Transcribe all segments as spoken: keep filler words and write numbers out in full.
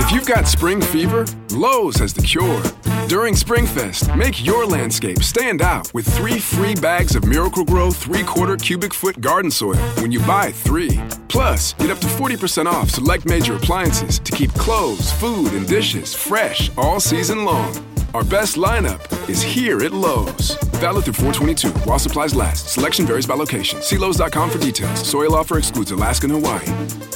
If you've got spring fever, Lowe's has the cure. During SpringFest, make your landscape stand out with three free bags of Miracle-Gro three-quarter cubic foot garden soil when you buy three. Plus, get up to forty percent off select major appliances to keep clothes, food, and dishes fresh all season long. Our best lineup is here at Lowe's. Valid through four twenty-two while supplies last. Selection varies by location. See Lowe's dot com for details. Soil offer excludes Alaska and Hawaii.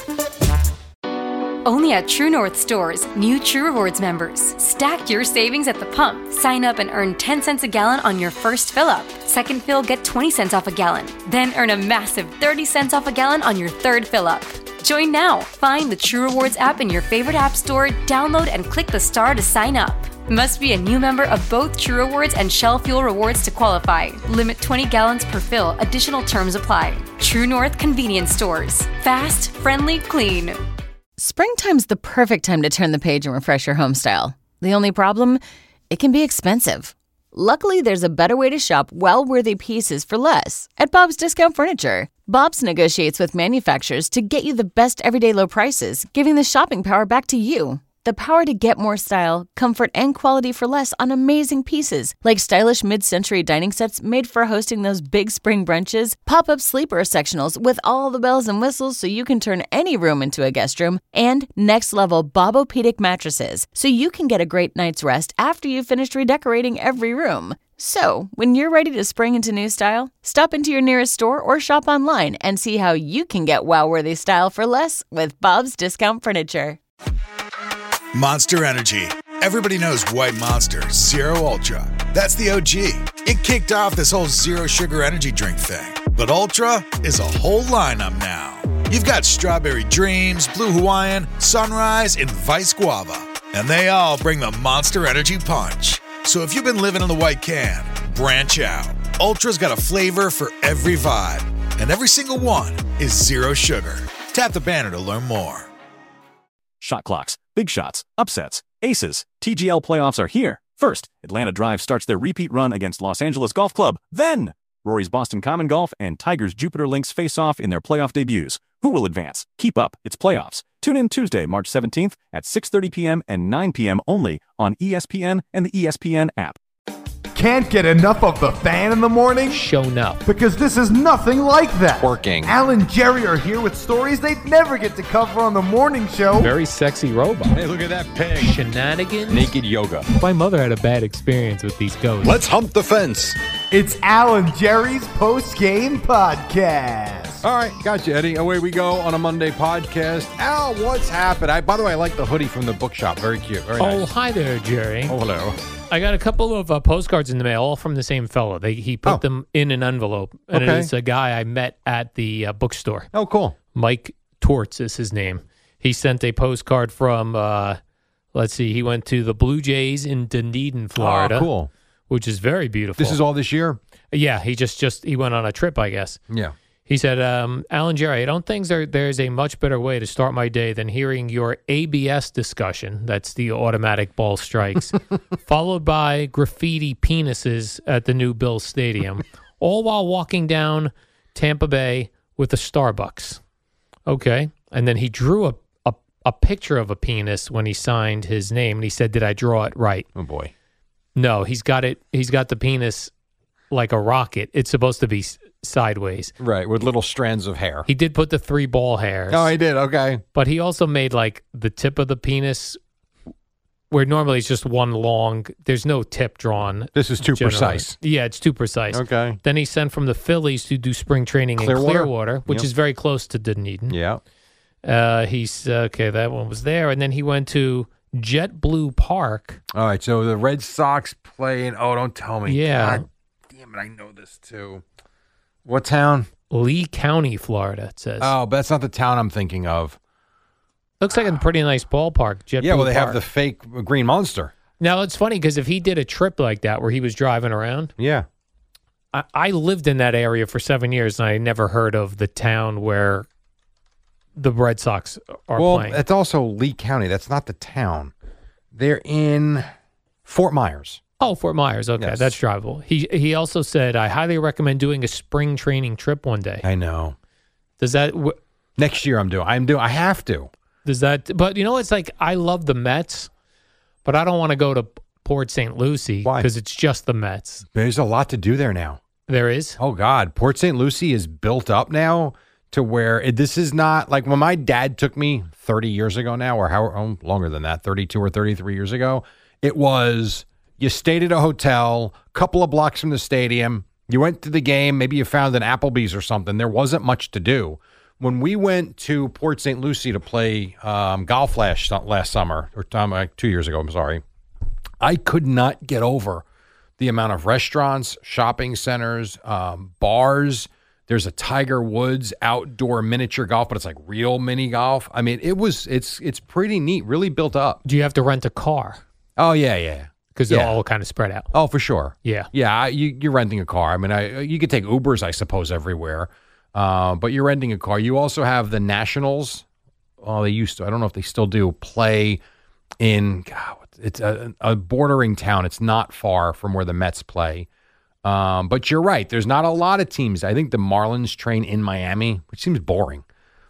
Only at True North stores, new True Rewards members. Stack your savings at the pump. Sign up and earn ten cents a gallon on your first fill-up. Second fill, get twenty cents off a gallon. Then earn a massive thirty cents off a gallon on your third fill-up. Join now. Find the True Rewards app in your favorite app store, download and click the star to sign up. Must be a new member of both True Rewards and Shell Fuel Rewards to qualify. Limit twenty gallons per fill. Additional terms apply. True North Convenience Stores. Fast, friendly, clean. Springtime's the perfect time to turn the page and refresh your home style. The only problem? It can be expensive. Luckily, there's a better way to shop well-worthy pieces for less at Bob's Discount Furniture. Bob's negotiates with manufacturers to get you the best everyday low prices, giving the shopping power back to you. The power to get more style, comfort, and quality for less on amazing pieces, like stylish mid-century dining sets made for hosting those big spring brunches, pop-up sleeper sectionals with all the bells and whistles so you can turn any room into a guest room, and next-level Bobopedic mattresses so you can get a great night's rest after you've finished redecorating every room. So, when you're ready to spring into new style, stop into your nearest store or shop online and see how you can get wow-worthy style for less with Bob's Discount Furniture. Monster Energy. Everybody knows White Monster Zero Ultra. That's the O G. It kicked off this whole zero sugar energy drink thing. But Ultra is a whole lineup now. You've got Strawberry Dreams, Blue Hawaiian, Sunrise, and Vice Guava. And they all bring the Monster Energy punch. So if you've been living in the white can, branch out. Ultra's got a flavor for every vibe. And every single one is zero sugar. Tap the banner to learn more. Shot clocks, big shots, upsets, aces. T G L playoffs are here. First, Atlanta Drive starts their repeat run against Los Angeles Golf Club. Then, Rory's Boston Common Golf and Tiger's Jupiter Links face off in their playoff debuts. Who will advance? Keep up. It's playoffs. Tune in Tuesday, March seventeenth at six thirty p.m. and nine p.m. only on E S P N and the E S P N app. Can't get enough of the fan in the morning? Shown up. Because this is nothing like that. Working. Al and Jerry are here with stories they'd never get to cover on the morning show. Very sexy robot. Hey, look at that pig. Shenanigans. Naked yoga. My mother had a bad experience with these ghosts. Let's hump the fence. It's Al and Jerry's post-game podcast. All right, gotcha, Eddie. Away we go on a Monday podcast. Al, what's happened? I, by the way, I like the hoodie from the bookshop. Very cute. Very oh, nice. hi there, Jerry. Oh, hello. I got a couple of uh, postcards in the mail, all from the same fellow. They, he put Oh. them in an envelope, and Okay. it's a guy I met at the uh, bookstore. Oh, cool. Mike Torts is his name. He sent a postcard from, uh, let's see, he went to the Blue Jays in Dunedin, Florida. Oh, cool. Which is very beautiful. This is all this year? Yeah, he just, just he went on a trip, I guess. Yeah. He said, um, Alan Jerry, I don't think there, there's a much better way to start my day than hearing your A B S discussion. That's the automatic ball strikes, followed by graffiti penises at the new Bills Stadium, all while walking down Tampa Bay with a Starbucks. Okay. And then he drew a, a, a picture of a penis when he signed his name, and he said, did I draw it right? Oh, boy. No, he's got it. He's got the penis like a rocket. It's supposed to be s- sideways. Right, with little strands of hair. He did put the three ball hairs. Oh, he did. Okay. But he also made like the tip of the penis where normally it's just one long. There's no tip drawn. This is too generally. precise. Yeah, it's too precise. Okay. Then he sent from the Phillies to do spring training Clearwater? in Clearwater, which Yep. is very close to Dunedin. Yeah. Uh, he's okay. That one was there, and then he went to JetBlue Park. All right, so the Red Sox playing. Oh, don't tell me. Yeah. God damn it, I know this too. What town? Lee County, Florida, it says. Oh, but that's not the town I'm thinking of. Looks like a pretty nice ballpark. JetBlue Yeah, well, they Park. have the fake Green Monster. Now, it's funny because if he did a trip like that where he was driving around, Yeah. I, I lived in that area for seven years and I never heard of the town where the Red Sox are well, playing. it's also Lee County. That's not the town. They're in Fort Myers. Oh, Fort Myers. Okay, Yes. that's drivable. He he also said, I highly recommend doing a spring training trip one day. I know. Does that... W- Next year I'm doing. I'm doing. I have to. Does that? But you know, it's like I love the Mets, but I don't want to go to Port Saint Lucie because it's just the Mets. There's a lot to do there now. There is. Oh God, Port Saint Lucie is built up now to where it, this is not like when my dad took me thirty years ago now, or how oh, longer than that, thirty-two or thirty-three years ago. It was you stayed at a hotel, a couple of blocks from the stadium. You went to the game. Maybe you found an Applebee's or something. There wasn't much to do. When we went to Port Saint Lucie to play um, golf last, last summer, or um, like two years ago, I'm sorry, I could not get over the amount of restaurants, shopping centers, um, bars. There's a Tiger Woods outdoor miniature golf, but it's like real mini golf. I mean, it was it's it's pretty neat, really built up. Do you have to rent a car? Oh yeah, yeah, because yeah. they're all kind of spread out. Oh, for sure. Yeah, yeah. I, you, you're renting a car. I mean, I, you could take Ubers, I suppose, everywhere, uh, but you're renting a car. You also have the Nationals. Oh, they used to. I don't know if they still do play in. God, it's a, a bordering town. It's not far from where the Mets play. Um, but you're right. There's not a lot of teams. I think the Marlins train in Miami, which seems boring.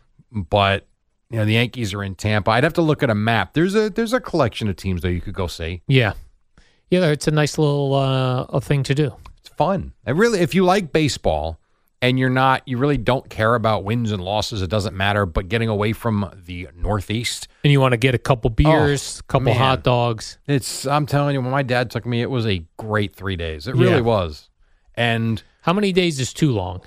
But you know, the Yankees are in Tampa. I'd have to look at a map. There's a there's a collection of teams that you could go see. Yeah, yeah. It's a nice little uh, a thing to do. It's fun. And really, if you like baseball and you're not, you really don't care about wins and losses. It doesn't matter. But getting away from the Northeast, and you want to get a couple beers, a oh, couple man. hot dogs. It's. I'm telling you, when my dad took me, it was a great three days. It really Yeah. was. And how many days is too long?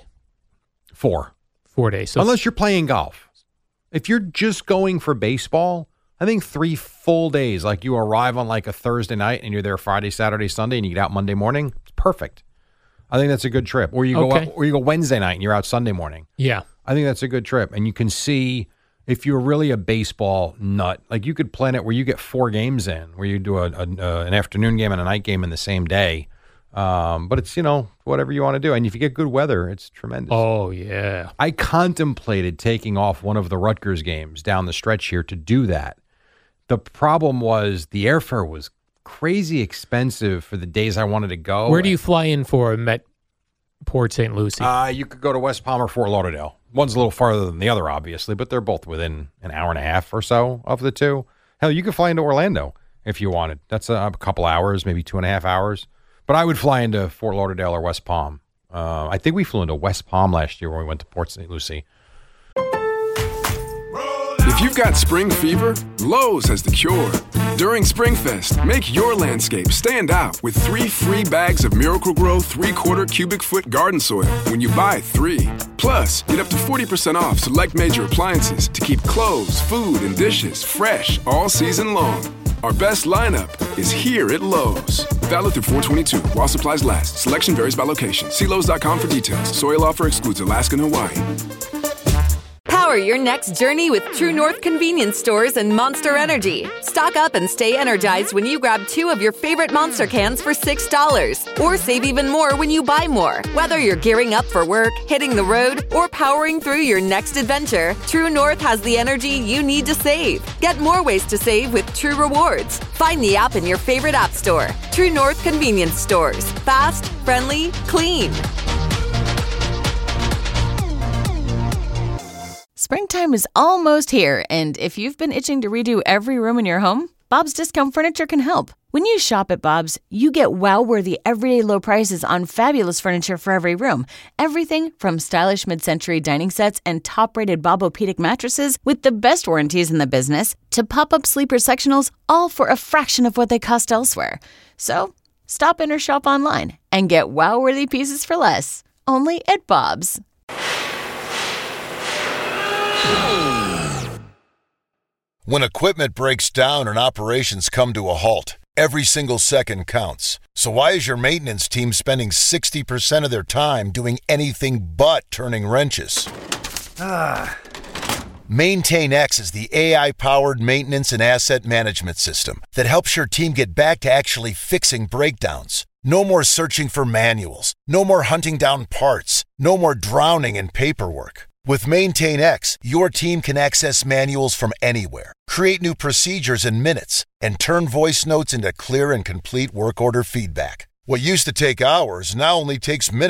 Four. Four days. So Unless you're playing golf. If you're just going for baseball, I think three full days, like you arrive on like a Thursday night and you're there Friday, Saturday, Sunday, and you get out Monday morning, it's perfect. I think that's a good trip. Or you go Okay. up, or you go Wednesday night and you're out Sunday morning. Yeah. I think that's a good trip. And you can see if you're really a baseball nut, like you could plan it where you get four games in, where you do a, a, uh, an afternoon game and a night game in the same day. Um, but it's, you know, whatever you want to do. And if you get good weather, it's tremendous. Oh, yeah. I contemplated taking off one of the Rutgers games down the stretch here to do that. The problem was the airfare was crazy expensive for the days I wanted to go. Where do you fly in for Met Port Saint Lucie? Uh, you could go to West Palm or Fort Lauderdale. One's a little farther than the other, obviously, but they're both within an hour and a half or so of the two. Hell, you could fly into Orlando if you wanted. That's a, a couple hours, maybe two and a half hours. But I would fly into Fort Lauderdale or West Palm. Uh, I think we flew into West Palm last year when we went to Port Saint Lucie. If you've got spring fever, Lowe's has the cure. During SpringFest, make your landscape stand out with three free bags of Miracle-Gro three-quarter cubic foot garden soil when you buy three. Plus, get up to forty percent off select major appliances to keep clothes, food, and dishes fresh all season long. Our best lineup is here at Lowe's. Valid through four twenty-two while supplies last. Selection varies by location. See Lowe's dot com for details. Soil offer excludes Alaska and Hawaii. Power your next journey with True North convenience stores and Monster Energy. Stock up and stay energized when you grab two of your favorite Monster cans for six dollars. Or save even more when you buy more. Whether you're gearing up for work, hitting the road, or powering through your next adventure, True North has the energy you need to save. Get more ways to save with True Rewards. Find the app in your favorite app store. True North convenience stores. Fast, friendly, clean. Springtime is almost here, and if you've been itching to redo every room in your home, Bob's Discount Furniture can help. When you shop at Bob's, you get wow-worthy everyday low prices on fabulous furniture for every room. Everything from stylish mid-century dining sets and top-rated Bob-O-Pedic mattresses with the best warranties in the business to pop-up sleeper sectionals, all for a fraction of what they cost elsewhere. So, stop in or shop online and get wow-worthy pieces for less. Only at Bob's. When equipment breaks down and operations come to a halt, every single second counts. So why is your maintenance team spending sixty percent of their time doing anything but turning wrenches? Ah. MaintainX is the A I-powered maintenance and asset management system that helps your team get back to actually fixing breakdowns. No more searching for manuals. No more hunting down parts. No more drowning in paperwork. With MaintainX, your team can access manuals from anywhere, create new procedures in minutes, and turn voice notes into clear and complete work order feedback. What used to take hours now only takes minutes.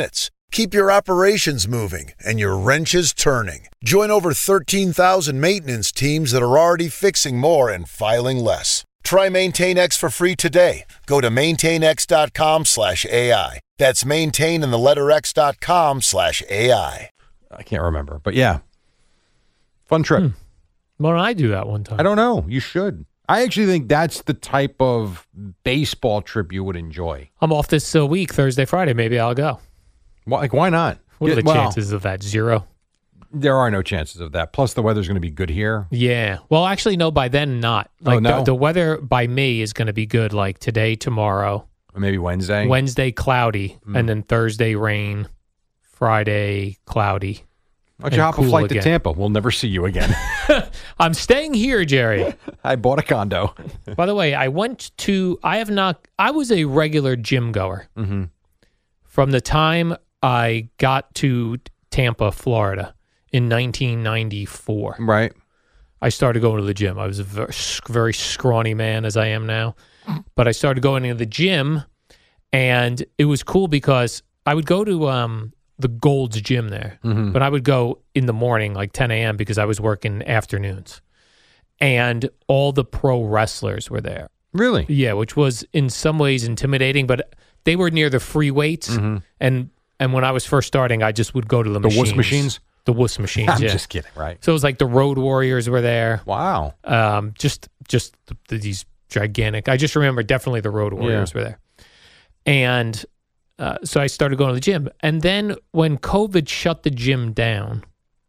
Keep your operations moving and your wrenches turning. Join over thirteen thousand maintenance teams that are already fixing more and filing less. Try MaintainX for free today. Go to maintainx.com slash AI. That's maintain and the letter x.com slash AI. I can't remember, but yeah. Fun trip. Hmm. Why don't I do that one time? I don't know. You should. I actually think that's the type of baseball trip you would enjoy. I'm off this uh, week, Thursday, Friday. Maybe I'll go. Well, like, why not? What are the Well, chances of that? Zero? There are no chances of that. Plus, the weather's going to be good here. Yeah. Well, actually, no, by then, not. Like Oh, no? the, the weather by me is going to be good, like today, tomorrow. Or maybe Wednesday. Wednesday, cloudy. Mm. And then Thursday, rain. Friday, cloudy. Why don't you and hop a cool flight again. to Tampa? We'll never see you again. I'm staying here, Jerry. I bought a condo. By the way, I went to, I have not, I was a regular gym goer. Mm-hmm. From the time I got to Tampa, Florida in nineteen ninety-four. Right. I started going to the gym. I was a very, very scrawny man as I am now. But I started going to the gym, and it was cool because I would go to um, the Gold's Gym there. Mm-hmm. But I would go in the morning, like ten a.m., because I was working afternoons. And all the pro wrestlers were there. Really? Yeah, which was in some ways intimidating, but they were near the free weights. Mm-hmm. And and when I was first starting, I just would go to the, The machines. wuss machines? The wuss machines, I'm yeah. just kidding, right? So it was like the Road Warriors were there. Wow. Um, just just the, the, these gigantic. I just remember definitely the Road Warriors Yeah. were there. And uh, so I started going to the gym. And then when COVID shut the gym down,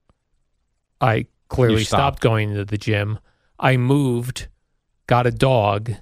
I clearly You stopped. stopped. going to the gym. I moved, got a dog.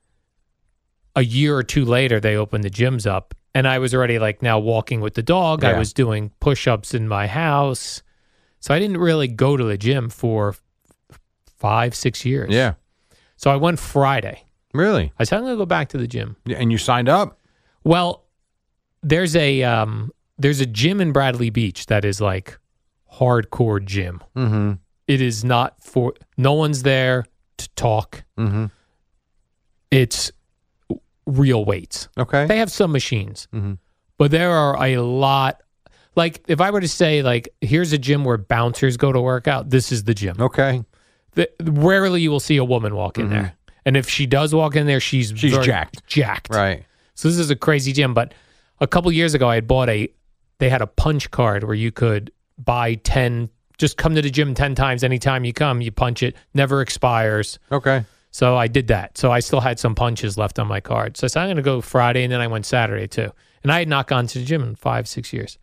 A year or two later, they opened the gyms up. And I was already like now walking with the dog. I Yeah. was doing push-ups in my house. So I didn't really go to the gym for f- five, six years. Yeah. So I went Friday. Really? I said, I'm going to go back to the gym. Yeah, and you signed up? Well, there's a um, there's a gym in Bradley Beach that is like hardcore gym. Mm-hmm. It is not for, no one's there to talk. Mm-hmm. It's real weights. Okay. They have some machines, Mm-hmm. but there are a lot. Like if I were to say like, here's a gym where bouncers go to work out, this is the gym. Okay. The, rarely you will see a woman walk in Mhm. there. And if she does walk in there, she's She's very jacked. Jacked. Right. So this is a crazy gym. But a couple years ago, I had bought a, they had a punch card where you could buy ten, just come to the gym ten times. Anytime you come, you punch it, never expires. Okay. So I did that. So I still had some punches left on my card. So I said, I'm going to go Friday, and then I went Saturday too. And I had not gone to the gym in five, six years.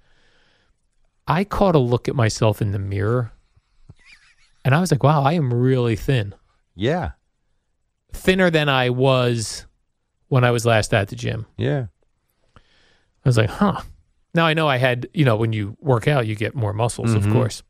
I caught a look at myself in the mirror, and I was like, wow, I am really thin. Yeah. Thinner than I was when I was last at the gym. Yeah. I was like, huh. Now I know I had, you know, when you work out, you get more muscles, Mhm. of course.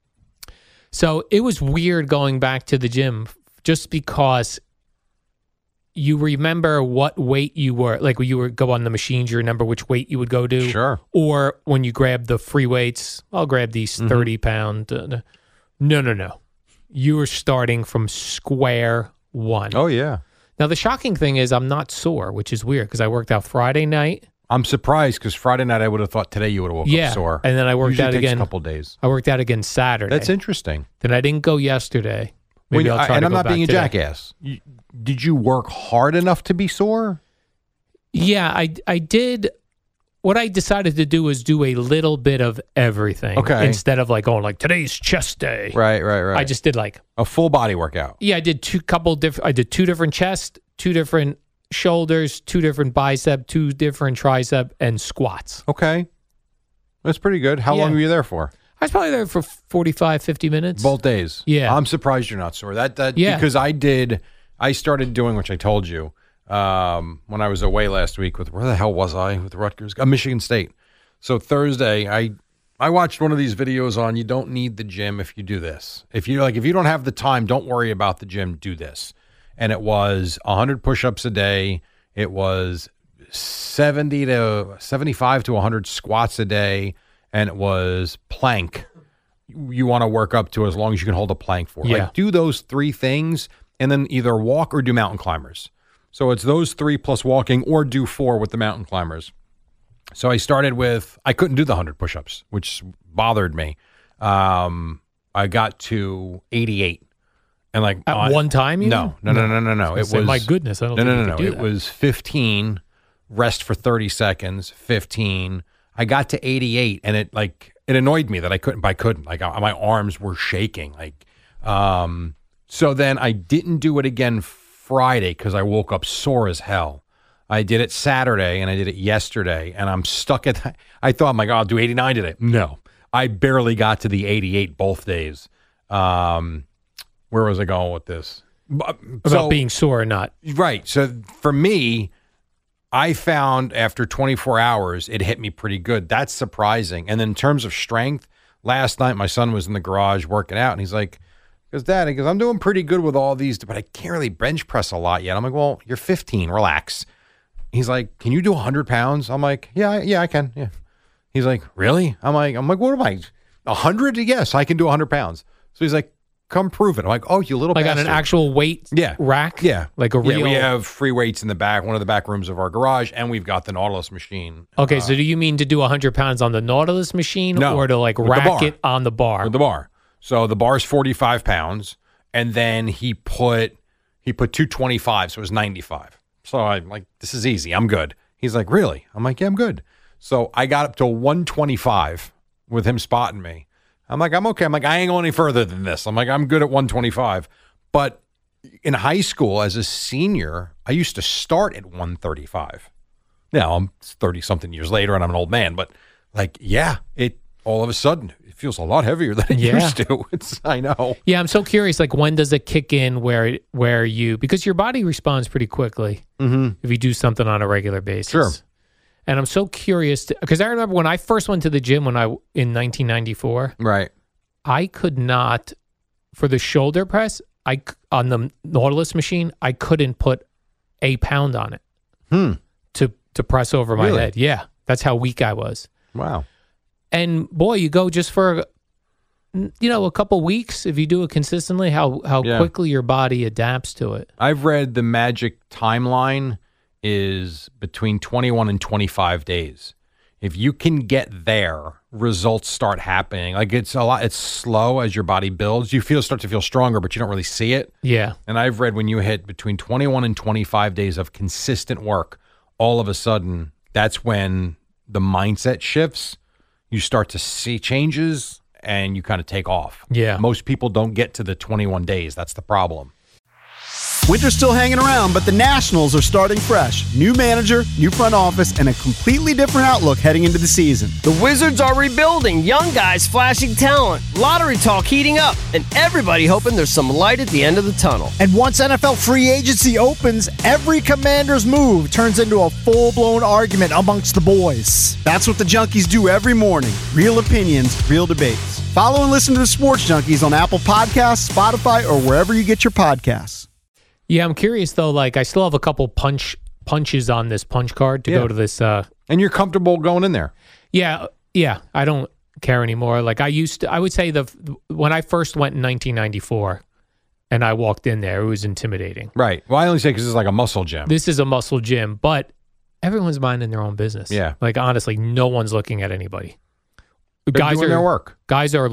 So it was weird going back to the gym just because you remember what weight you were, like when you would go on the machines, you remember which weight you would go to. Sure. Or when you grab the free weights, I'll grab these Mhm. thirty pound. Uh, no, no, no. You were starting from square one. Oh, yeah. Now, the shocking thing is I'm not sore, which is weird because I worked out Friday night. I'm surprised because Friday night I would have thought today you would have woke Yeah, up sore. and then I worked Usually out takes again. a couple days. I worked out again Saturday. That's interesting. Then I didn't go yesterday. Maybe When- I'll try and to I'm go not back being a today. jackass. You, did you work hard enough to be sore? Yeah, I, I did. What I decided to do was do a little bit of everything. Okay. Instead of like going like today's chest day. Right, right, right. I just did like a full body workout. Yeah, I did two couple different. I did two different chest, two different shoulders, two different bicep, two different tricep, and squats. Okay. That's pretty good. How Yeah. long were you there for? I was probably there for forty-five, fifty minutes. Both days. Yeah. I'm surprised you're not sore. That that Yeah. because I did I started doing which I told you um, when I was away last week with where the hell was I with Rutgers? Uh, Michigan State. So Thursday I I watched one of these videos on you don't need the gym if you do this. If you like if you don't have the time, don't worry about the gym, do this. And it was one hundred push-ups a day. It was seventy to seventy-five to one hundred squats a day. And it was plank. You want to work up to as long as you can hold a plank for. Yeah. Like do those three things and then either walk or do mountain climbers. So it's those three plus walking or do four with the mountain climbers. So I started with, I couldn't do the one hundred push-ups, which bothered me. Um, I got to eighty-eight. And like At on, one time, you no, no, no, no, no, no. I was It gonna say, was my goodness, I don't no, think no, you no, could no. do It that. was fifteen, rest for thirty seconds, fifteen. I got to eighty-eight, and it like it annoyed me that I couldn't. But I couldn't. Like I, my arms were shaking. Like, um. So then I didn't do it again Friday because I woke up sore as hell. I did it Saturday and I did it yesterday, and I'm stuck at that. I thought, I'm like, oh, I'll do eighty-nine today. No, I barely got to the eighty-eight both days. Um. Where was I going with this? About So- being sore or not. Right. So for me, I found after twenty-four hours, it hit me pretty good. That's surprising. And then in terms of strength, last night my son was in the garage working out, and he's like, because Dad, he goes, I'm doing pretty good with all these, but I can't really bench press a lot yet. I'm like, well, you're fifteen, relax. He's like, can you do one hundred pounds? I'm like, yeah, I- yeah, I can. Yeah. He's like, really? I'm like, I'm like, what am I? one hundred? Yes, I can do one hundred pounds. So he's like, come prove it. I'm like, oh, you little Like on bastard. an actual weight Yeah. rack? Yeah. Like a Yeah, real. we have free weights in the back, one of the back rooms of our garage, and we've got the Nautilus machine. Okay, uh, so do you mean to do one hundred pounds on the Nautilus machine No, or to like with the rack bar. it on the bar? with the bar. So the bar's forty-five pounds, and then he put he put two twenty-five, so it was ninety-five. So I'm like, this is easy. I'm good. He's like, really? I'm like, yeah, I'm good. So I got up to one twenty-five with him spotting me. I'm like, I'm okay. I'm like, I ain't going any further than this. I'm like, I'm good at one twenty-five. But in high school, as a senior, I used to start at one thirty-five. Now I'm thirty-something years later, and I'm an old man. But like, yeah, it all of a sudden, it feels a lot heavier than it Yeah. used to. It's, I know. Yeah, I'm so curious. Like, when does it kick in where where you because your body responds pretty quickly Mm-hmm. if you do something on a regular basis. Sure. And I'm so curious because I remember when I first went to the gym when I in nineteen ninety-four, Right. I could not for the shoulder press. I c- on the Nautilus machine, I couldn't put a pound on it Hmm. to to press over my Really? head. Yeah, that's how weak I was. Wow. And boy, you go just for you know a couple weeks if you do it consistently. How how Yeah. quickly your body adapts to it. I've read the magic timeline is between twenty-one and twenty-five days. If you can get there, results start happening. Like it's a lot, it's slow as your body builds. You feel start to feel stronger, but you don't really see it. Yeah. And I've read when you hit between twenty-one and twenty-five days of consistent work, all of a sudden, that's when the mindset shifts. You start to see changes and you kind of take off. Yeah. Most people don't get to the twenty-one days. That's the problem. Winter's still hanging around, but the Nationals are starting fresh. New manager, new front office, and a completely different outlook heading into the season. The Wizards are rebuilding, young guys flashing talent, lottery talk heating up, and everybody hoping there's some light at the end of the tunnel. And once N F L free agency opens, every Commander's move turns into a full-blown argument amongst the boys. That's what the Junkies do every morning. Real opinions, real debates. Follow and listen to the Sports Junkies on Apple Podcasts, Spotify, or wherever you get your podcasts. Yeah, I'm curious though. Like, I still have a couple punch punches on this punch card to Yeah. go to this. Uh, And you're comfortable going in there. yeah, yeah. I don't care anymore. Like I used to. I would say the when I first went in nineteen ninety-four, and I walked in there, it was intimidating. Right. Well, I only say because this is like a muscle gym. This is a muscle gym, but everyone's minding their own business. Yeah. Like honestly, no one's looking at anybody. They're guys doing are their work. Guys are.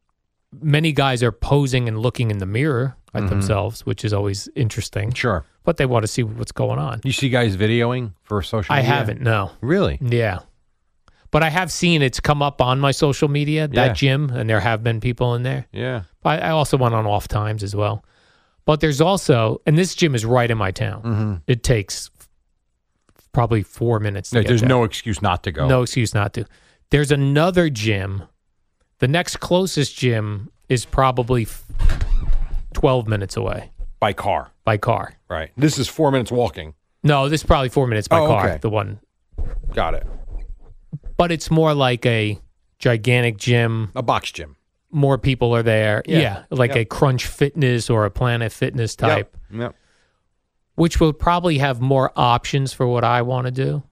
Many guys are posing and looking in the mirror at Mhm. themselves, which is always interesting. Sure. But they want to see what's going on. You see guys videoing for social I media? haven't, no. Really? Yeah. But I have seen it's come up on my social media, that Yeah. gym, and there have been people in there. Yeah. I, I also went on off times as well. But there's also, and this gym is right in my town. Mm-hmm. It takes probably four minutes to Like, get there's there. no excuse not to go. No excuse not to. There's another gym. The next closest gym is probably f- twelve minutes away By car. by car. Right. This is four minutes walking. No, this is probably four minutes by Oh, car, okay. the one. Got it. But it's more like a gigantic gym. A box gym. More people are there. Yeah. Yeah. like Yep. a Crunch Fitness or a Planet Fitness type, Yep. Yep. which will probably have more options for what I want to do.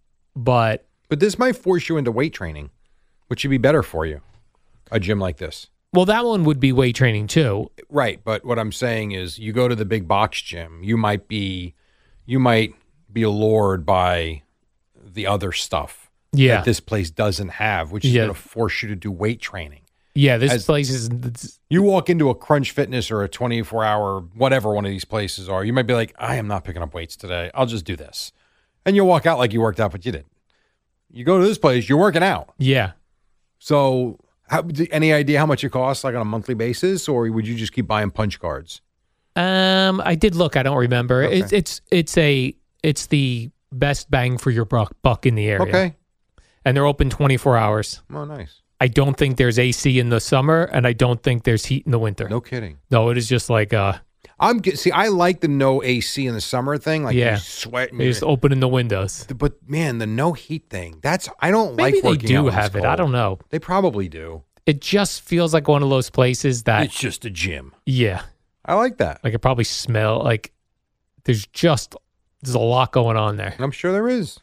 But But this might force you into weight training, which would be better for you. A gym like this. well, that one would be weight training too. Right, but what I'm saying is you go to the big box gym, you might be you might be allured by the other stuff. Yeah. that this place doesn't have, which is Yeah. going to force you to do weight training. Yeah, this As- place is. It's, You walk into a Crunch Fitness or a twenty-four hour, whatever one of these places are, you might be like, I am not picking up weights today. I'll just do this. And you'll walk out like you worked out, but you didn't. You go to this place, you're working out. yeah. So, how, do- any idea how much it costs, like on a monthly basis, or would you just keep buying punch cards? Um, I did look. I don't remember. Okay. It's it's it's a it's the best bang for your buck, buck in the area. Okay. And they're open twenty-four hours. Oh, nice. I don't think there's A C in the summer, and I don't think there's heat in the winter. No kidding. No, it is just like uh, I'm get- see. I like the no A C in the summer thing. Like Yeah. you sweat. And they you're- just opening the windows. but man, the no heat thing. That's I don't Maybe like they working do out when it's have it. I cold. don't know. They probably do. It just feels like one of those places that It's just a gym. yeah, I like that. like it probably smell like there's just there's a lot going on there. I'm sure there is.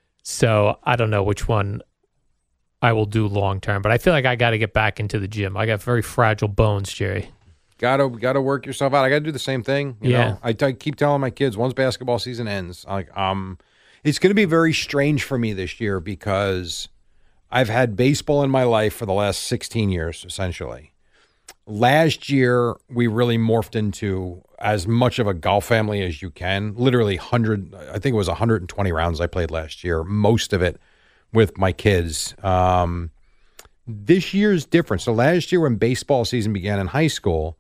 So I don't know which one I will do long term, but I feel like I got to get back into the gym. I got very fragile bones, Jerry. Gotta gotta work yourself out. I gotta do the same thing. You Yeah. know? I, I keep telling my kids once basketball season ends, like um, it's gonna be very strange for me this year because I've had baseball in my life for the last sixteen years, essentially. Last year, we really morphed into as much of a golf family as you can. Literally, one hundred, I think it was one hundred twenty rounds I played last year, most of it with my kids. Um, this year's different. So last year, when baseball season began in high school,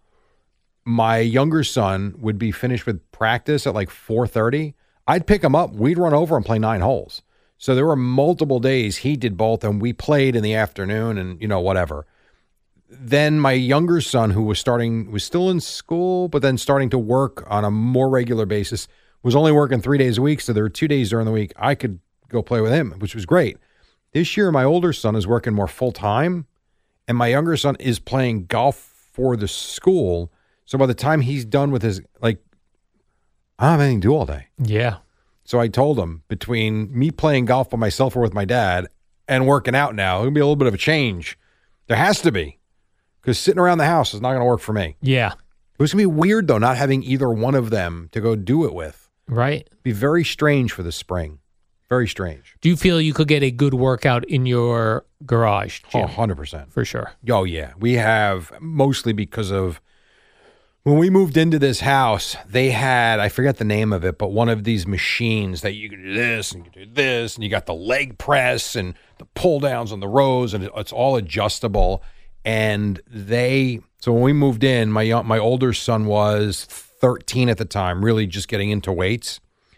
my younger son would be finished with practice at like four thirty. I'd pick him up. We'd run over and play nine holes. So there were multiple days he did both, and we played in the afternoon and, you know, whatever. Then my younger son, who was starting, was still in school, but then starting to work on a more regular basis, was only working three days a week. So there were two days during the week I could go play with him, which was great. This year, my older son is working more full time, and my younger son is playing golf for the school. So by the time he's done with his, like, I don't have anything to do all day. Yeah. So I told him between me playing golf by myself or with my dad and working out now, it'll be a little bit of a change. There has to be, because sitting around the house is not going to work for me. Yeah. It was going to be weird, though, not having either one of them to go do it with. Right. Be very strange for the spring. Very strange. Do you feel you could get a good workout in your garage Oh, gym? one hundred percent. For sure. Oh, yeah. We have, mostly because of when we moved into this house, they had, I forget the name of it, but one of these machines that you can do this and you can do this, and you got the leg press and the pull downs on the rows, and it, it's all adjustable. And they, so when we moved in, my young, my older son was thirteen at the time, really just getting into weights.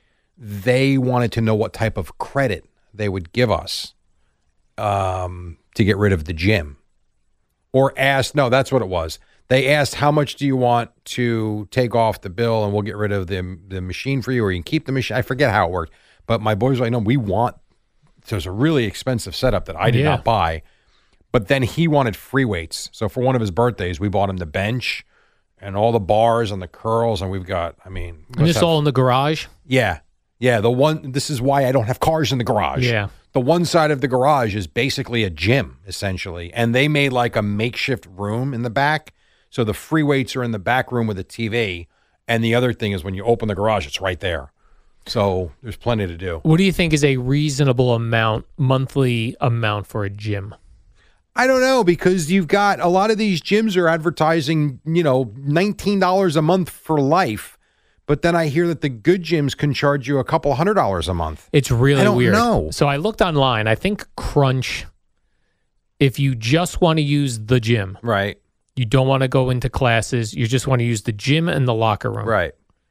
They wanted to know what type of credit they would give us um, to get rid of the gym. Or asked, no, that's what it was. They asked, how much do you want to take off the bill and we'll get rid of the the machine for you, or you can keep the machine. I forget how it worked. But my boys were like, no, we want, so it's a really expensive setup that I did Yeah. not buy. But then he wanted free weights. So for one of his birthdays, we bought him the bench and all the bars and the curls. And we've got, I mean. And must this have- all in the garage? Yeah. Yeah. The one, this is why I don't have cars in the garage. Yeah. The one side of the garage is basically a gym, essentially. And they made like a makeshift room in the back. So the free weights are in the back room with a T V. And the other thing is when you open the garage, it's right there. So there's plenty to do. What do you think is a reasonable amount, monthly amount for a gym? I don't know, because you've got a lot of these gyms are advertising, you know, nineteen dollars a month for life. But then I hear that the good gyms can charge you a couple hundred dollars a month. It's really I don't weird. know. So I looked online. I think Crunch, if you just want to use the gym, Right. you don't want to go into classes, you just want to use the gym and the locker room. Right.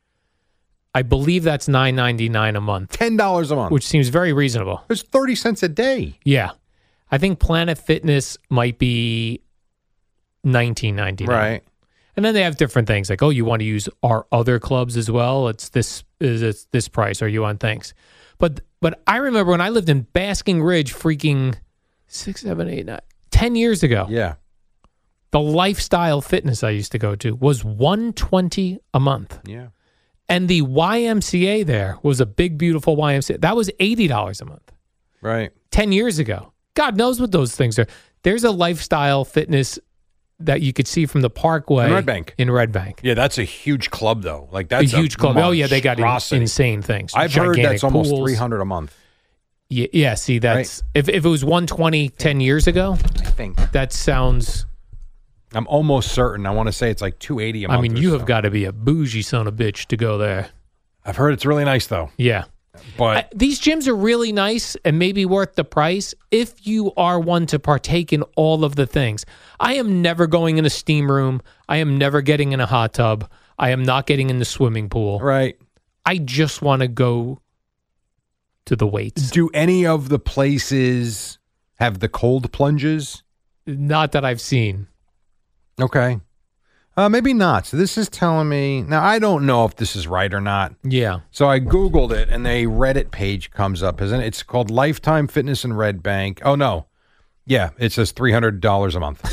I believe that's nine ninety-nine a month, ten dollars a month. which seems very reasonable. It's thirty cents a day. Yeah. I think Planet Fitness might be nineteen ninety-nine. Right. And then they have different things like, oh, you want to use our other clubs as well? It's this is it's this price. Are you on things? But but I remember when I lived in Basking Ridge, freaking six, seven, eight, nine, ten years ago. Yeah. The Lifestyle Fitness I used to go to was one twenty a month, Yeah. and the Y M C A there was a big, beautiful Y M C A. That was eighty dollars a month. Right. Ten years ago. God knows what those things are. There's a Lifestyle Fitness that you could see from the Parkway In Red Bank. In Red Bank. Yeah, that's a huge club, though. Like A that's huge club. Oh, yeah, they got in- monstrosity. insane things. I've heard Gigantic that's almost pools. three hundred a month. Yeah, yeah see, that's right? if, if it was one twenty ten years ago, I think that sounds... I'm almost certain. I want to say it's like two eighty a month. I mean, you so. have got to be a bougie son of a bitch to go there. I've heard it's really nice, though. Yeah. But I, these gyms are really nice and maybe worth the price if you are one to partake in all of the things. I am never going in a steam room. I am never getting in a hot tub. I am not getting in the swimming pool. Right. I just want to go to the weights. Do any of the places have the cold plunges? Not that I've seen. Okay. Uh, maybe not. So this is telling me... Now, I don't know if this is right or not. Yeah. So I Googled it, and a Reddit page comes up, isn't it? It's called Lifetime Fitness and Red Bank. Oh, no. Yeah, it says three hundred dollars a month.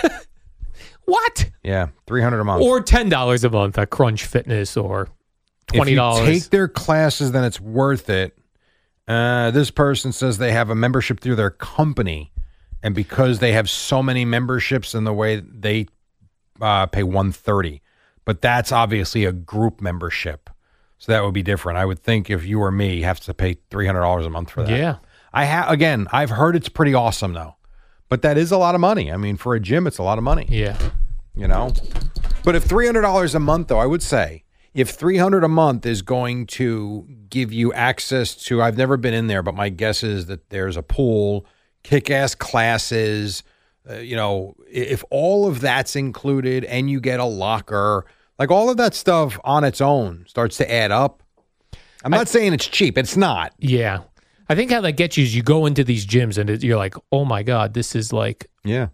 What? Yeah, three hundred dollars a month. Or ten dollars a month at Crunch Fitness or twenty dollars. If you take their classes, then it's worth it. Uh, this person says they have a membership through their company, and because they have so many memberships in the way they uh, pay one hundred thirty dollars, but that's obviously a group membership, so that would be different. I would think if you or me have to pay three hundred dollars a month for that. Yeah. I ha- again, I've heard it's pretty awesome though, but that is a lot of money. I mean, for a gym, it's a lot of money. Yeah. You know, but if three hundred dollars a month, though, I would say if three hundred dollars a month is going to give you access to, I've never been in there, but my guess is that there's a pool, kick-ass classes, uh, you know, if all of that's included and you get a locker, like all of that stuff on its own starts to add up. I'm not I, saying it's cheap. It's not. Yeah. I think how that gets you is you go into these gyms and it, you're like, oh my God, this is like yeah,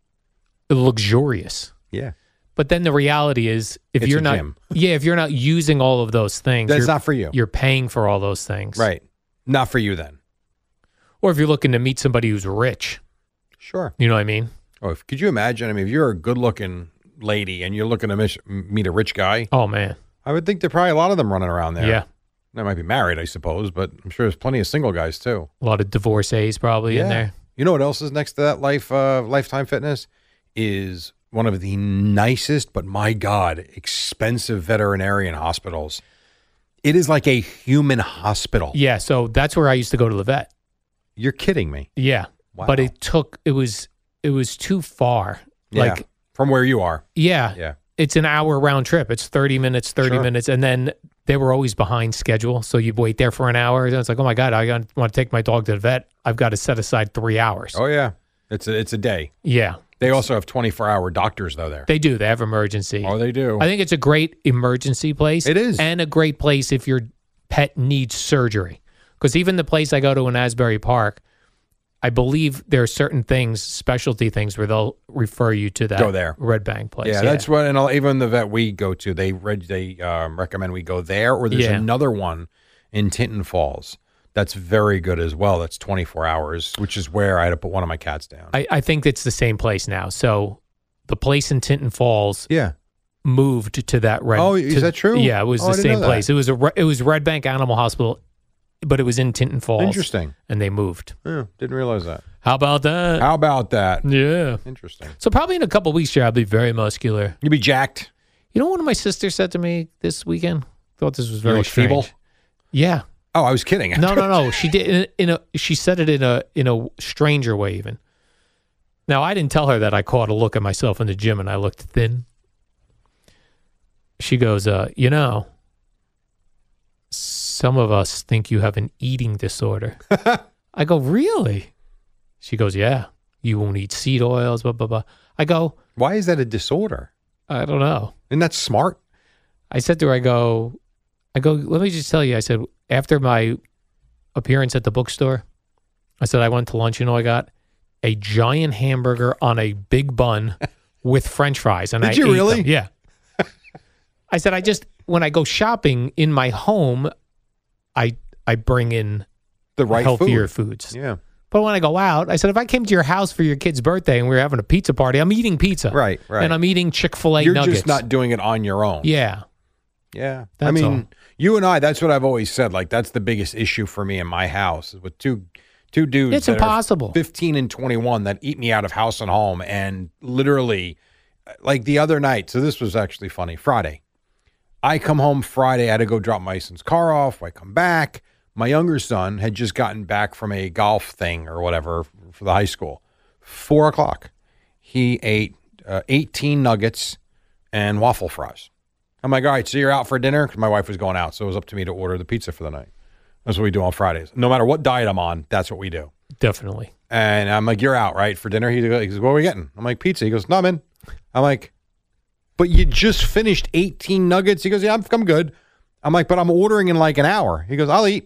luxurious. Yeah. But then the reality is if it's you're a not gym. yeah, if you're not using all of those things, that's not for you. You're paying for all those things. Right. Not for you then. Or if you're looking to meet somebody who's rich. Sure. You know what I mean? Oh, if, could you imagine? I mean, if you're a good-looking lady and you're looking to miss, meet a rich guy. Oh, man. I would think there are probably a lot of them running around there. Yeah. They might be married, I suppose, but I'm sure there's plenty of single guys, too. A lot of divorcees probably yeah. in there. You know what else is next to that life uh, Lifetime Fitness? Is one of the nicest, but my God, expensive veterinarian hospitals. It is like a human hospital. Yeah, so that's where I used to go to the vet. You're kidding me. Yeah. Wow. But it took, it was, it was too far. Yeah. Like from where you are. Yeah. Yeah. It's an hour round trip. It's thirty minutes, thirty Sure. minutes. And then they were always behind schedule. So you wait there for an hour. And it's like, oh my God, I want to take my dog to the vet. I've got to set aside three hours. Oh, yeah. It's a, it's a day. Yeah. They also have twenty-four hour doctors, though, there. They do. They have emergency. Oh, they do. I think it's a great emergency place. It is. And a great place if your pet needs surgery. Because even the place I go to in Asbury Park, I believe there are certain things, specialty things, where they'll refer you to that Go there. Red Bank place. Yeah, Yeah, that's what, and I'll, even the vet we go to, they read, they um, recommend we go there, or there's Yeah. another one in Tinton Falls that's very good as well. That's twenty-four hours, which is where I had to put one of my cats down. I, I think it's the same place now. So the place in Tinton Falls yeah. moved to that Red. Oh, is to- that true? Yeah, it was Oh, I the didn't same know that. place. It was a Re- it was Red Bank Animal Hospital, but it was in Tinton Falls. Interesting. And they moved. Yeah, didn't realize that. How about that? How about that? Yeah. Interesting. So probably in a couple weeks here, I'll be very muscular. You'll be jacked. You know what one of my sisters said to me this weekend? Thought this was You very look strange. feeble? Yeah. Oh, I was kidding. No, no, no. She did in, in a. She said it in a in a stranger way, even. Now I didn't tell her that I caught a look at myself in the gym and I looked thin. She goes, uh, you know, some of us think you have an eating disorder. I go, really? She goes, yeah. You won't eat seed oils, blah blah blah. I go, why is that a disorder? I don't know. Isn't that smart? I said to her, I go, I go, let me just tell you, I said, after my appearance at the bookstore, I said, I went to lunch, you know, I got a giant hamburger on a big bun with French fries. And Did I you ate really? them. Yeah. I said, I just, when I go shopping in my home, I I bring in The right healthier food. foods. Yeah. But when I go out, I said, if I came to your house for your kid's birthday and we were having a pizza party, I'm eating pizza. Right, right. And I'm eating Chick-fil-A You're nuggets. just not doing it on your own. Yeah. Yeah. That's I mean, all. you and I, that's what I've always said. Like, that's the biggest issue for me in my house is with two two dudes. It's that are impossible. fifteen and twenty-one that eat me out of house and home. And literally, like the other night, so this was actually funny. Friday. I come home Friday. I had to go drop my son's car off. I come back. My younger son had just gotten back from a golf thing or whatever for the high school. Four o'clock. He ate uh, eighteen nuggets and waffle fries. I'm like, all right, so you're out for dinner? Because my wife was going out, so it was up to me to order the pizza for the night. That's what we do on Fridays. No matter what diet I'm on, that's what we do. Definitely. And I'm like, you're out, right, for dinner? He goes, what are we getting? I'm like, pizza. He goes, no, I'm in. I'm like, but you just finished eighteen nuggets? He goes, yeah, I'm, I'm good. I'm like, but I'm ordering in like an hour. He goes, I'll eat.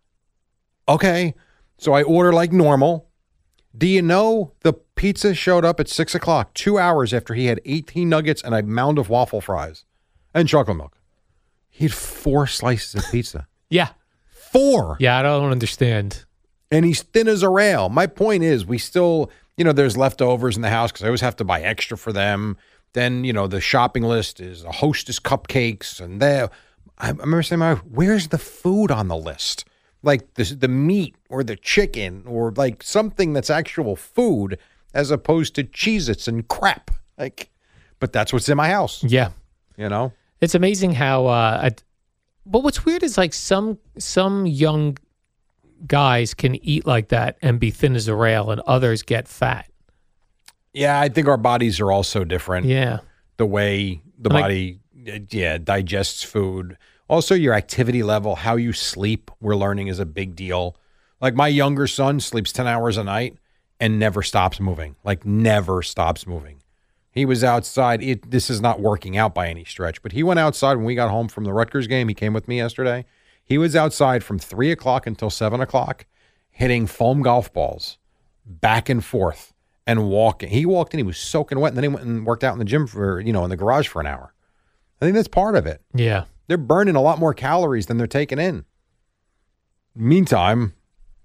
Okay. So I order like normal. Do you know the pizza showed up at six o'clock, two hours after he had eighteen nuggets and a mound of waffle fries and chocolate milk? He had four slices of pizza. Yeah. Four. Yeah, I don't understand. And he's thin as a rail. My point is, we still, you know, there's leftovers in the house because I always have to buy extra for them. Then, you know, the shopping list is a Hostess cupcakes. And there, I remember saying, my wife, where's the food on the list? Like the, the meat or the chicken or like something that's actual food as opposed to Cheez-Its and crap. Like, but that's what's in my house. Yeah. You know? It's amazing how, uh, I, but what's weird is like some, some young guys can eat like that and be thin as a rail and others get fat. Yeah. I think our bodies are also different. Yeah. The way the Like- body, yeah, digests food. Also, your activity level, how you sleep, we're learning is a big deal. Like my younger son sleeps ten hours a night and never stops moving, like never stops moving. He was outside. It, this is not working out by any stretch, but he went outside when we got home from the Rutgers game. He came with me yesterday. He was outside from three o'clock until seven o'clock hitting foam golf balls back and forth and walking. He walked in, he was soaking wet, and then he went and worked out in the gym for, you know, in the garage for an hour. I think that's part of it. Yeah. They're burning a lot more calories than they're taking in. Meantime,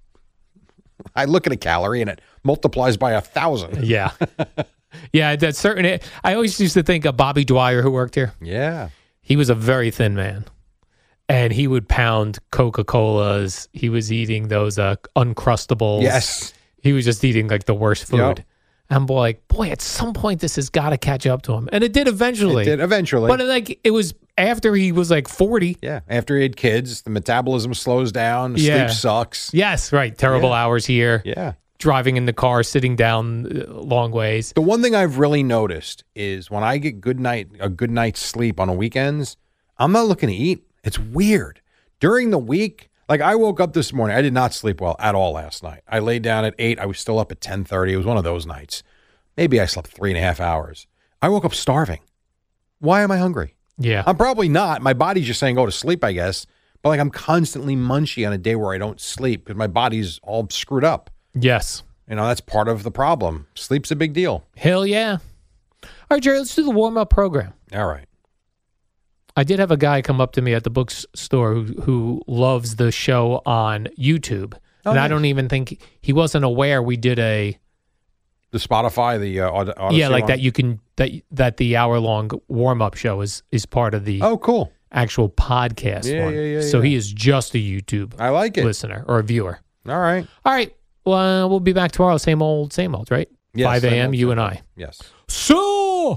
I look at a calorie and it multiplies by a thousand. Yeah. Yeah, that's certain. I always used to think of Bobby Dwyer, who worked here. Yeah. He was a very thin man. And he would pound Coca-Colas. He was eating those uh, Uncrustables. Yes. He was just eating like the worst food. Yep. I'm like, boy, at some point this has got to catch up to him. And it did eventually. It did eventually. But like it was after he was like forty. Yeah. After he had kids, the metabolism slows down. Yeah. Sleep sucks. Yes, right. Terrible Yeah. hours here. Yeah. Driving in the car, sitting down uh, long ways. The one thing I've really noticed is when I get good night, a good night's sleep on the weekends, I'm not looking to eat. It's weird. During the week, like I woke up this morning, I did not sleep well at all last night. I laid down at eight. I was still up at ten thirty. It was one of those nights. Maybe I slept three and a half hours. I woke up starving. Why am I hungry? Yeah. I'm probably not. My body's just saying go to sleep, I guess. But like I'm constantly munchy on a day where I don't sleep because my body's all screwed up. Yes. You know, that's part of the problem. Sleep's a big deal. Hell yeah. All right, Jerry, let's do the warm-up program. All right. I did have a guy come up to me at the bookstore who, who loves the show on YouTube. Oh, and I nice. don't even think he wasn't aware we did a The Spotify, the uh, Od- Odyssey yeah, like one? that you can that that the hour long warm up show is is part of the Oh, cool. actual podcast Yeah, one. yeah, yeah, so yeah. he is just a YouTube I like it. listener or a viewer. All right. All right. Well, uh, we'll be back tomorrow. Same old, same old, right? Yes, five same a.m. old, You same and old. I. Yes. So.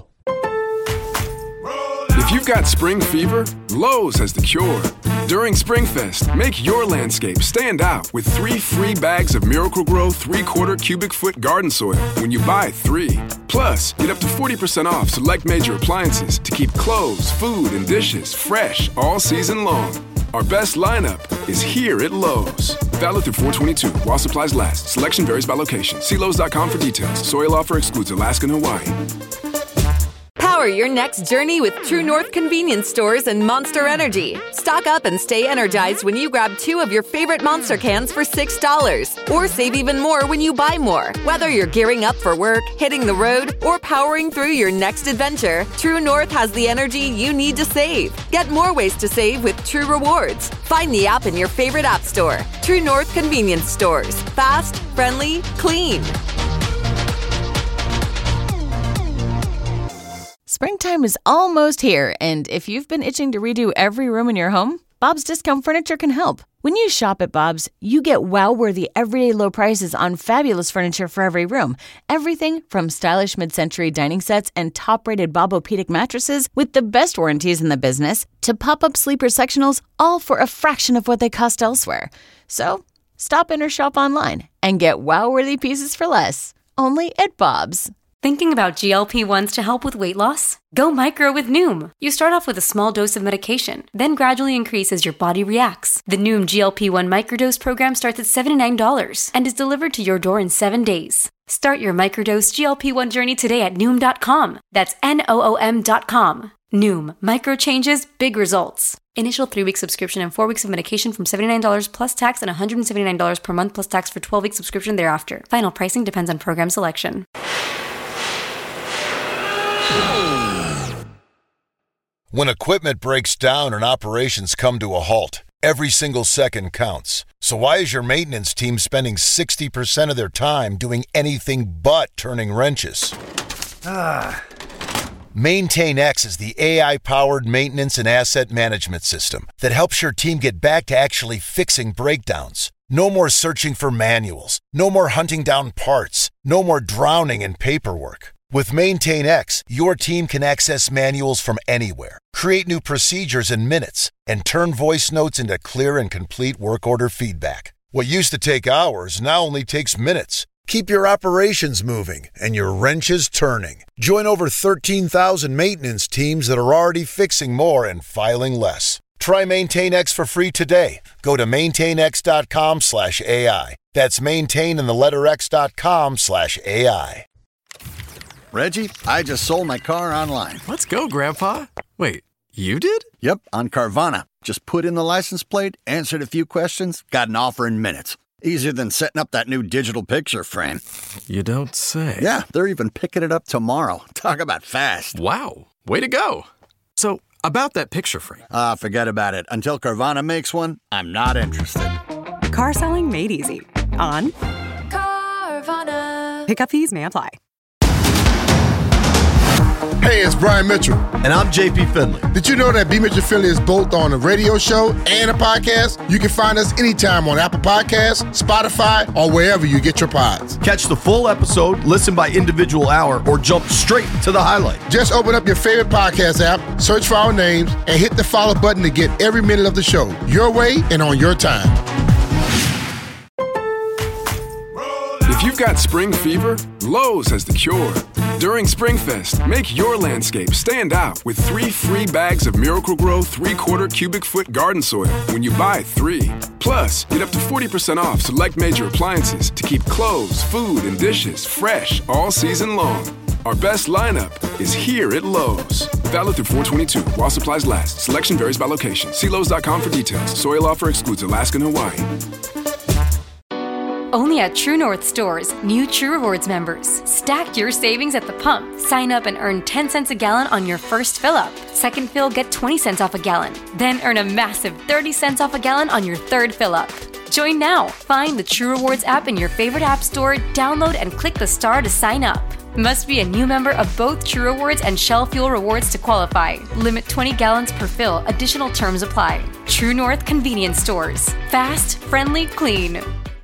If you've got spring fever, Lowe's has the cure. During SpringFest, make your landscape stand out with three free bags of Miracle-Gro three-quarter cubic foot garden soil when you buy three. Plus, get up to forty percent off select major appliances to keep clothes, food, and dishes fresh all season long. Our best lineup is here at Lowe's. Valid through four twenty-two while supplies last. Selection varies by location. See Lowe's dot com for details. Soil offer excludes Alaska and Hawaii. Power your next journey with True North Convenience Stores and Monster Energy. Stock up and stay energized when you grab two of your favorite Monster cans for six dollars. Or save even more when you buy more. Whether you're gearing up for work, hitting the road, or powering through your next adventure, True North has the energy you need to save. Get more ways to save with True Rewards. Find the app in your favorite app store. True North Convenience Stores. Fast, friendly, clean. Springtime is almost here, and if you've been itching to redo every room in your home, Bob's Discount Furniture can help. When you shop at Bob's, you get wow-worthy everyday low prices on fabulous furniture for every room. Everything from stylish mid-century dining sets and top-rated Bob-O-Pedic mattresses with the best warranties in the business to pop-up sleeper sectionals, all for a fraction of what they cost elsewhere. So, stop in or shop online and get wow-worthy pieces for less. Only at Bob's. Thinking about G L P ones to help with weight loss? Go micro with Noom. You start off with a small dose of medication, then gradually increase as your body reacts. The Noom G L P one microdose program starts at seventy-nine dollars and is delivered to your door in seven days. Start your microdose G L P one journey today at Noom dot com. That's N O O M dot com. Noom. Micro changes, big results. Initial three-week subscription and four weeks of medication from seventy-nine dollars plus tax and one hundred seventy-nine dollars per month plus tax for twelve-week subscription thereafter. Final pricing depends on program selection. When equipment breaks down and operations come to a halt, every single second counts. So why is your maintenance team spending sixty percent of their time doing anything but turning wrenches? Ah. MaintainX is the A I-powered maintenance and asset management system that helps your team get back to actually fixing breakdowns. No more searching for manuals. No more hunting down parts. No more drowning in paperwork. With MaintainX, your team can access manuals from anywhere, create new procedures in minutes, and turn voice notes into clear and complete work order feedback. What used to take hours now only takes minutes. Keep your operations moving and your wrenches turning. Join over thirteen thousand maintenance teams that are already fixing more and filing less. Try MaintainX for free today. Go to maintainx.com slash AI. That's maintain and the letter x.com slash AI. Reggie, I just sold my car online. Let's go, Grandpa. Wait, you did? Yep, on Carvana. Just put in the license plate, answered a few questions, got an offer in minutes. Easier than setting up that new digital picture frame. You don't say. Yeah, they're even picking it up tomorrow. Talk about fast. Wow, way to go. So, about that picture frame. Ah, uh, forget about it. Until Carvana makes one, I'm not interested. Car selling made easy. On Carvana. Pickup fees may apply. Hey, it's Brian Mitchell. And I'm J P Finley. Did you know that B. Mitchell Finley is both on a radio show and a podcast? You can find us anytime on Apple Podcasts, Spotify, or wherever you get your pods. Catch the full episode, listen by individual hour, or jump straight to the highlight. Just open up your favorite podcast app, search for our names, and hit the follow button to get every minute of the show your way and on your time. If you've got spring fever, Lowe's has the cure. During SpringFest, make your landscape stand out with three free bags of Miracle-Gro three-quarter cubic foot garden soil when you buy three. Plus, get up to forty percent off select major appliances to keep clothes, food, and dishes fresh all season long. Our best lineup is here at Lowe's. Valid through four twenty-two while supplies last. Selection varies by location. See Lowe's dot com for details. Soil offer excludes Alaska and Hawaii. Only at True North stores, new True Rewards members. Stack your savings at the pump. Sign up and earn ten cents a gallon on your first fill-up. Second fill, get twenty cents off a gallon. Then earn a massive thirty cents off a gallon on your third fill-up. Join now. Find the True Rewards app in your favorite app store, download and click the star to sign up. Must be a new member of both True Rewards and Shell Fuel Rewards to qualify. Limit twenty gallons per fill. Additional terms apply. True North Convenience Stores. Fast, friendly, clean.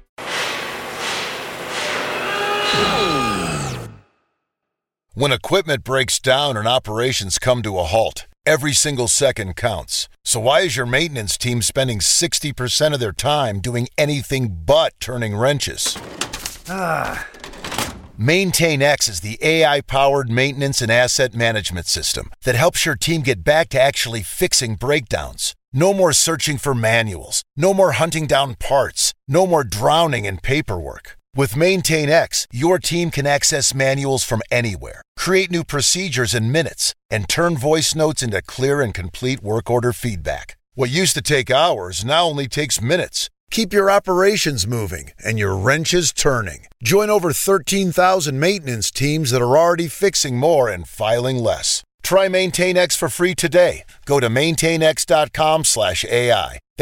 When equipment breaks down and operations come to a halt, every single second counts. So why is your maintenance team spending sixty percent of their time doing anything but turning wrenches? Ah. MaintainX is the A I-powered maintenance and asset management system that helps your team get back to actually fixing breakdowns. No more searching for manuals. No more hunting down parts. No more drowning in paperwork. With MaintainX, your team can access manuals from anywhere, create new procedures in minutes, and turn voice notes into clear and complete work order feedback. What used to take hours now only takes minutes. Keep your operations moving and your wrenches turning. Join over thirteen thousand maintenance teams that are already fixing more and filing less. Try MaintainX for free today. Go to maintainx.com slash AI.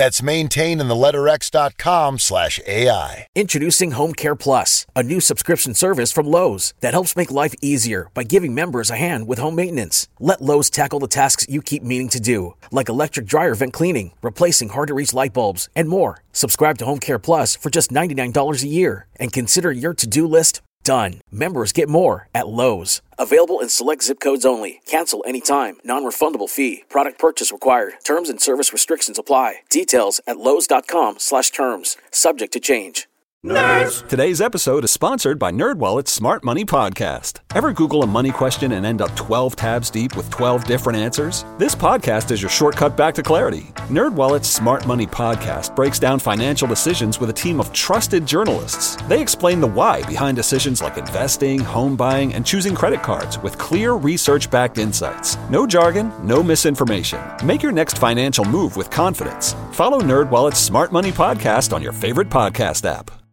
That's maintain in the letter X dot com slash AI. Introducing Home Care Plus, a new subscription service from Lowe's that helps make life easier by giving members a hand with home maintenance. Let Lowe's tackle the tasks you keep meaning to do, like electric dryer vent cleaning, replacing hard-to-reach light bulbs, and more. Subscribe to Home Care Plus for just ninety-nine dollars a year and consider your to-do list done. Members get more at Lowe's. Available in select zip codes only. Cancel anytime. Non-refundable fee. Product purchase required. Terms and service restrictions apply. Details at lowes.com slash terms. Subject to change. Nerds! Today's episode is sponsored by NerdWallet's Smart Money Podcast. Ever Google a money question and end up twelve tabs deep with twelve different answers? This podcast is your shortcut back to clarity. NerdWallet's Smart Money Podcast breaks down financial decisions with a team of trusted journalists. They explain the why behind decisions like investing, home buying, and choosing credit cards with clear research-backed insights. No jargon, no misinformation. Make your next financial move with confidence. Follow NerdWallet's Smart Money Podcast on your favorite podcast app.